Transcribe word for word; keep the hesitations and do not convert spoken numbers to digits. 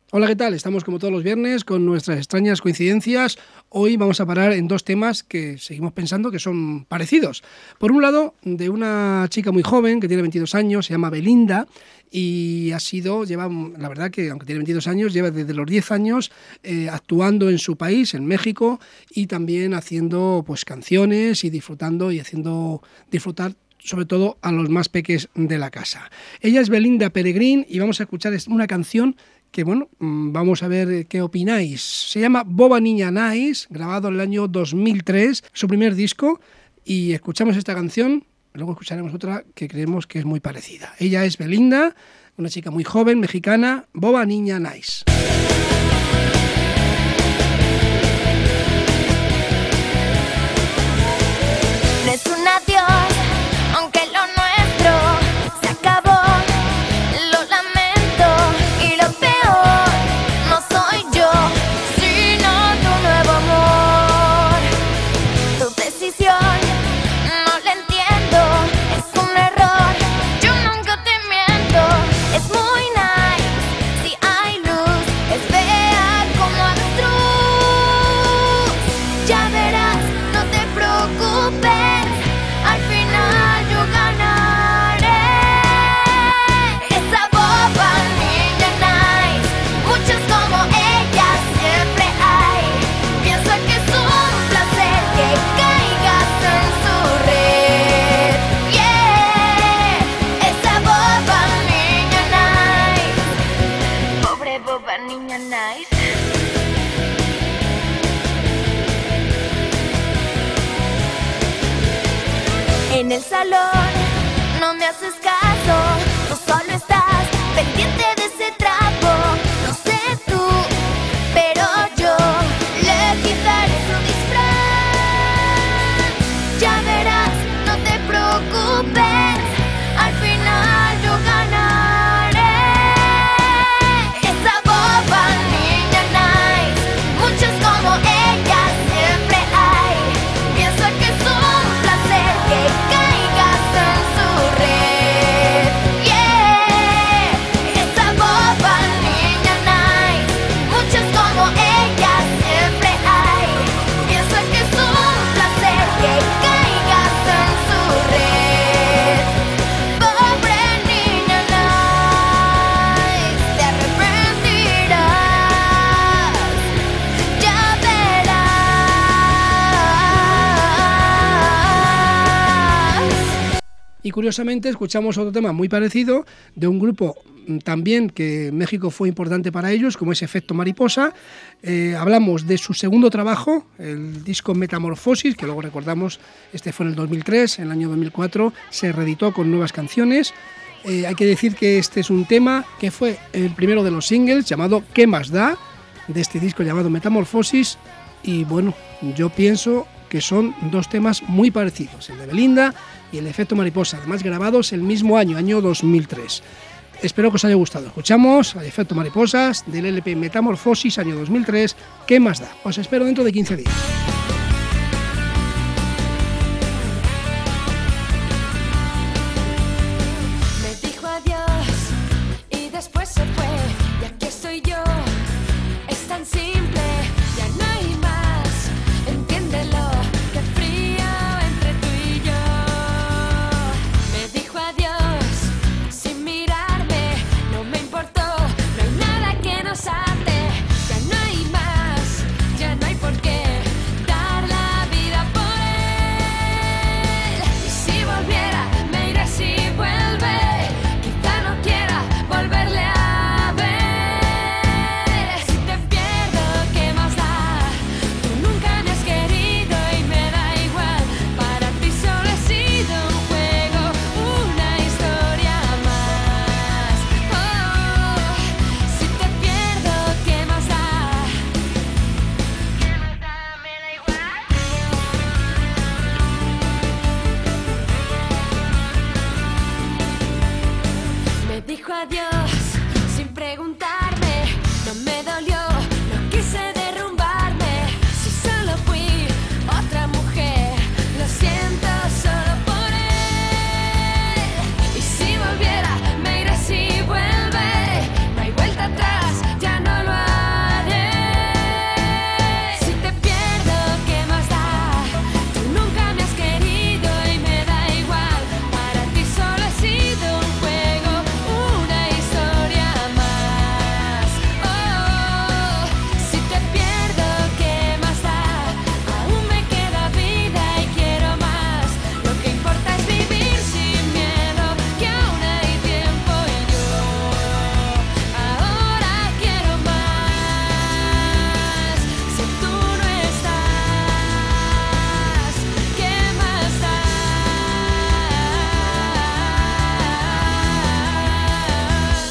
Hola, ¿qué tal? Estamos como todos los viernes con nuestras extrañas coincidencias. Hoy vamos a parar en dos temas que seguimos pensando que son parecidos. Por un lado, de una chica muy joven que tiene veintidós años, se llama Belinda, y ha sido, lleva, la verdad que aunque tiene veintidós años, lleva desde los diez años eh, actuando en su país, en México, y también haciendo pues canciones y disfrutando y haciendo disfrutar sobre todo a los más peques de la casa. Ella es Belinda Peregrín y vamos a escuchar una canción que, bueno, vamos a ver qué opináis. Se llama Boba Niña Nice, grabado en el año dos mil tres, su primer disco, y escuchamos esta canción, luego escucharemos otra que creemos que es muy parecida. Ella es Belinda, una chica muy joven, mexicana, Boba Niña Nice. No es un adiós, aunque lo nuestro se acabó. Lo lamento y lo peor no soy yo, sino tu nuevo amor. Tu decisión no la entiendo, es un error, yo nunca te miento. Es muy nice, si hay luz, es fea como avestruz. Ya verás, no te preocupes. Al final yo ganaré. Esa boba niña nice, muchas como ella siempre hay. Piensa que es un placer que caigas en su red. Yeah, esa boba niña nice, pobre boba niña nice. En el salón no me haces caso, tú solo estás pendiente de ese trapo. No sé tú, pero yo le quitaré su disfraz. Ya verás, no te preocupes, al final yo ganaré. Esa boba niña nice, muchas como ella siempre hay. Piensa que es un placer que caigas en su red. Yeah, esa boba niña nice, muchas como ella siempre hay. Piensa que es un placer que caigas en su red. Pobre niña nice, te arrepentirás. Ya verás. Y curiosamente escuchamos otro tema muy parecido de un grupo también que en México fue importante para ellos, como es Efecto Mariposa. Eh, hablamos de su segundo trabajo, el disco Metamorfosis, que luego recordamos, este fue en el dos mil tres, en el año dos mil cuatro se reeditó con nuevas canciones. Eh, hay que decir que este es un tema que fue el primero de los singles, llamado ¿Qué más da?, de este disco llamado Metamorfosis, y bueno, yo pienso que son dos temas muy parecidos, el de Belinda y el Efecto Mariposa, además grabados el mismo año, año dos mil tres. Espero que os haya gustado. Escuchamos el Efecto Mariposas del L P Metamorfosis, año dos mil tres, ¿Qué más da? Os espero dentro de quince días.